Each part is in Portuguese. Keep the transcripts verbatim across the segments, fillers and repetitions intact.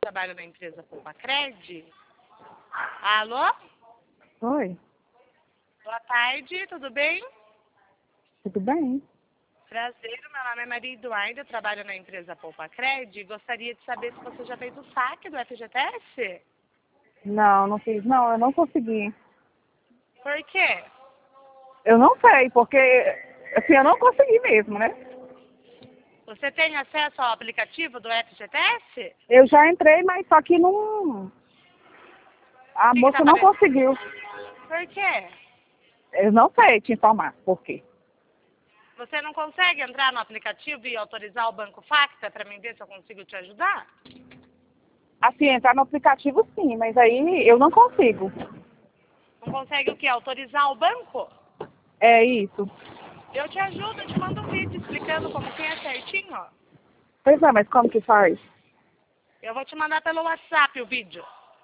trabalho na empresa Poupa-Cred. Alô? Oi, Boa tarde, tudo bem? tudo bem? Prazer, meu nome é Maria Eduarda, eu trabalho na empresa Poupa-Cred. Gostaria de saber se você já fez o saque do F G T S? Não, não fiz. Não, eu não consegui. Por quê? Eu não sei, porque assim, eu não consegui mesmo, né? Você tem acesso ao aplicativo do F G T S? Eu já entrei, mas só que não. A O que que tá moça não aparecendo? conseguiu. Por quê? Eu não sei te informar por quê. Você não consegue entrar no aplicativo e autorizar o Banco Facta para mim ver se eu consigo te ajudar? Assim, entrar no aplicativo sim, mas aí eu não consigo. Não consegue o quê? Autorizar o banco? É isso. Eu te ajudo, eu te mando um vídeo explicando como que é certinho. Ó. Pois é, mas como que faz? Eu vou te mandar pelo WhatsApp o vídeo,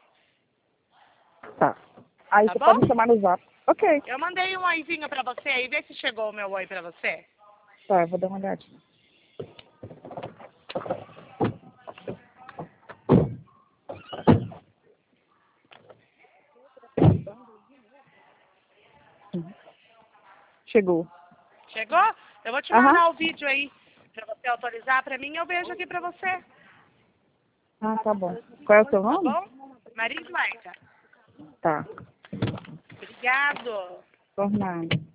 Tá. Aí tá você bom? pode me chamar no zap. Ok. Eu mandei um oizinho pra você aí, vê se chegou o meu oi pra você. Tá, eu vou dar uma olhadinha. Chegou. Chegou? Eu vou te Aham. mandar o vídeo aí pra você autorizar pra mim, eu vejo aqui pra você, Ah, tá bom. Qual é o seu tá nome? bom? Maria Eduarda. Tá. Obrigado. Por nada.